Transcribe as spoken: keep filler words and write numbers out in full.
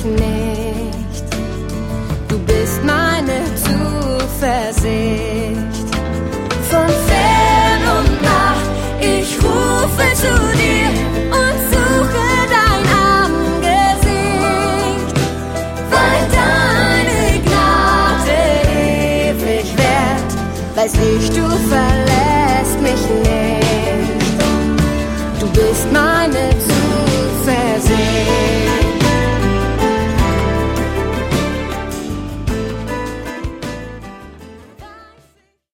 nicht. Du bist meine Zuversicht. Von fern und nah, ich rufe zu dir und suche dein Angesicht, weil deine Gnade ewig währt. Weiß ich, du verlässt mich nicht. Du bist meine Zuversicht.